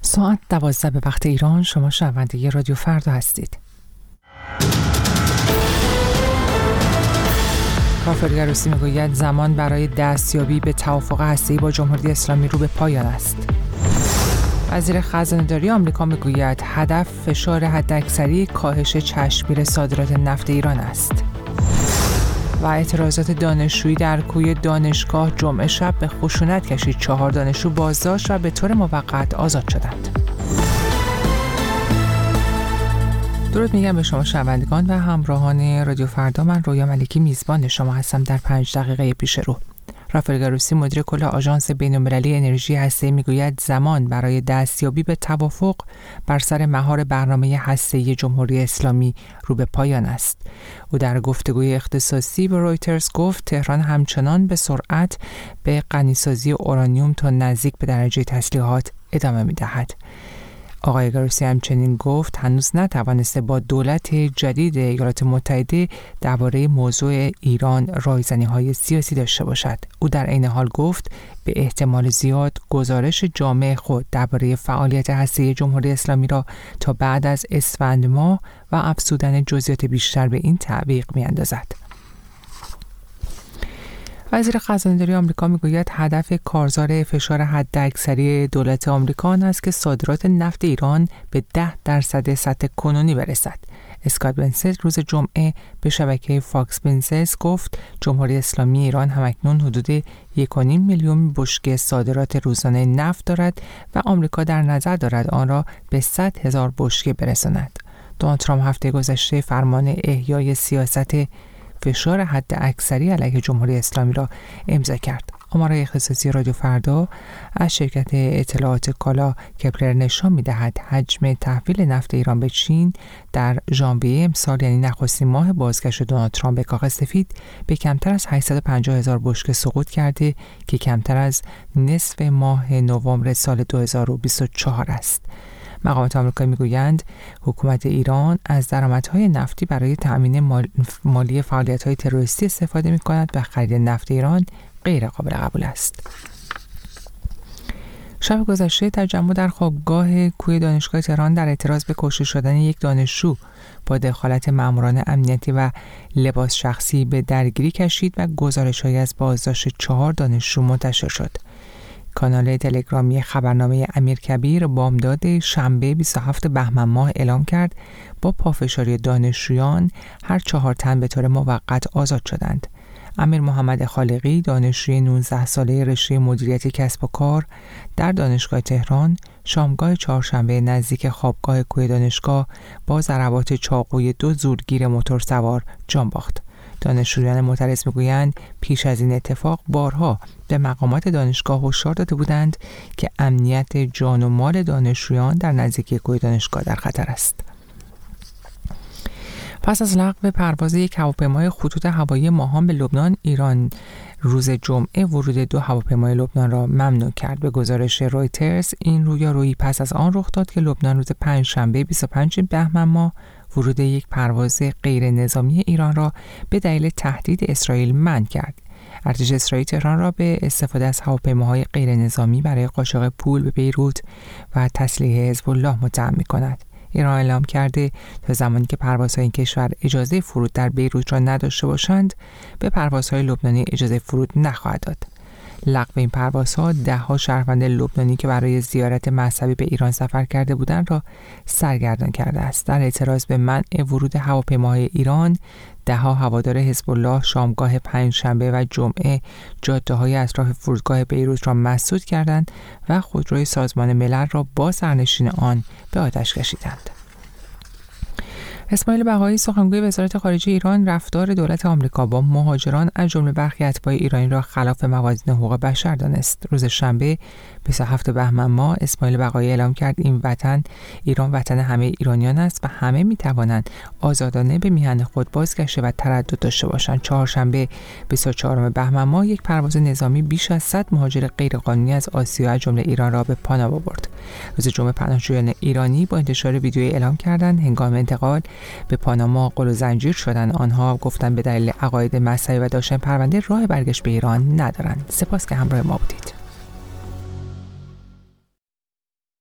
ساعت 12 به وقت ایران. شما شنونده رادیو فردا هستید. رافائل گروسی میگوید زمان برای دستیابی به توافق هسته‌ای با جمهوری اسلامی رو به پایان است. وزیر خزانه‌داری آمریکا میگوید هدف فشار حداکثری کاهش چشمگیر صادرات نفت ایران است. و اعتراضات دانشجویی در کوی دانشگاه جمعه شب به خشونت کشید. 4 دانشجو بازداشت و به طور موقت آزاد شدند. درود میگم به شما شنوندگان و همراهان رادیو فردا. من رویا ملکی میزبان شما هستم در 5 دقیقه پیش رو. رافائل گروسی مدیر کل آژانس بین‌المللی انرژی هسته‌ای میگوید زمان برای دستیابی به توافق بر سر مهار برنامه هسته‌ای جمهوری اسلامی رو به پایان است. او در گفتگوی اختصاصی به رویترز گفت تهران همچنان به سرعت به غنیسازی اورانیوم تا نزدیک به درجه تسلیحات ادامه می‌دهد. آقای گروسی همچنین گفت هنوز نتوانسته با دولت جدید ایالات متحده درباره موضوع ایران رایزنی‌های سیاسی داشته باشد. او در عین حال گفت به احتمال زیاد گزارش جامع خود درباره فعالیت هسته‌ای جمهوری اسلامی را تا بعد از اسفند ماه و افزودن جزئیات بیشتر به این تعویق می‌اندازد. وزیر خزانه‌داری آمریکا میگوید هدف کارزار فشار حداکثری دولت آمریکا آن است که صادرات نفت ایران به 10% سطح کنونی برسد. اسکات بنسنت روز جمعه به شبکه فاکس بیزنس گفت جمهوری اسلامی ایران همکنون حدود 1.5 میلیون بشکه صادرات روزانه نفت دارد و آمریکا در نظر دارد آن را به 100,000 بشکه برساند. دونالد ترامپ هفته گذشته فرمان احیای سیاست فشار حد اکثری علیه جمهوری اسلامی را امضا کرد. آمارهای اختصاصی رادیو فردا از شرکت اطلاعات کالا کپلر نشان می‌دهد حجم تحویل نفت ایران به چین در ژانویه امسال، یعنی نخستین ماه بازگشت دونالد ترامپ به کاخ سفید، به کمتر از 850,000 بشکه سقوط کرده که کمتر از نصف ماه نوامبر سال 2024 است. مقامات آمریکایی میگویند حکومت ایران از درآمدهای نفتی برای تأمین مالی فعالیت‌های تروریستی استفاده می‌کند و خرید نفت ایران غیر قابل قبول است. شب گذشته تجمع در خوابگاه کوی دانشگاه تهران در اعتراض به کشته شدن یک دانشجو با دخالت ماموران امنیتی و لباس شخصی به درگیری کشید و گزارش‌هایی از بازداشت 4 دانشجو منتشر شد. کانال تلگرامی خبرنامه امیرکبیر بامداد شنبه 27 بهمن ماه اعلام کرد با پافشاری دانشجویان هر 4 تن به طور موقت آزاد شدند. امیر محمد خالقی دانشجوی 19 ساله رشته مدیریت کسب و کار در دانشگاه تهران شامگاه چهارشنبه نزدیک خوابگاه کوی دانشگاه با ضربات چاقوی 2 زورگیر موتورسوار جان باخت. دانشجویان معترض میگویند پیش از این اتفاق بارها به مقامات دانشگاه هشدار داده بودند که امنیت جان و مال دانشجویان در نزدیکی کوی دانشگاه در خطر است. پس از لغو پرواز یک هواپیمای خطوط هوایی ماهان به لبنان، ایران روز جمعه ورود 2 هواپیمای لبنان را ممنوع کرد. به گزارش رویترز این رویارویی پس از آن رخ داد که لبنان روز پنجشنبه 25 بهمن ماه ورود یک پرواز غیر نظامی ایران را به دلیل تهدید اسرائیل منع کرد. ارتش اسرائیل تهران را به استفاده از هواپیماهای غیر نظامی برای قاچاق پول به بیروت و تسلیح حزب الله متهم می‌کند. ایران اعلام کرده تا زمانی که پروازهای این کشور اجازه فرود در بیروت را نداشته باشند، به پروازهای لبنانی اجازه فرود نخواهد داد. لغو این پروازها 10 شهروند لبنانی که برای زیارت مذهبی به ایران سفر کرده بودند را سرگردان کرده است. در اعتراض به منع ورود هواپیماهای ایران، 10 هوادار حزب الله شامگاه پنجشنبه و جمعه جاده‌های اطراف فرودگاه بیروت را مسدود کردند و خودروی سازمان ملل را با سرنشین آن به آتش کشیدند. اسماعیل بقایی سخنگوی وزارت خارجه ایران رفتار دولت آمریکا با مهاجران از جمله برخی اتباع ایرانی را خلاف موازین حقوق بشر دانست. روز شنبه 27 بهمن ماه اسماعیل بقایی اعلام کرد ایران وطن همه ایرانیان است و همه میتوانند آزادانه به میهن خود بازگشته و تردد داشته باشند. چهارشنبه 24 بهمن ماه یک پرواز نظامی بیش از 100 مهاجر غیرقانونی از آسیا از جمله ایران را به پاناما برد. روز جمعه پناهجویان ایرانی با انتشار ویدیویی اعلام کردند هنگام انتقال به پاناما قل و زنجیر شدند. آنها گفتند به دلیل عقاید مذهبی و داشتن پرونده راه برگشت به ایران ندارند. سپاس که همراه ما بودید.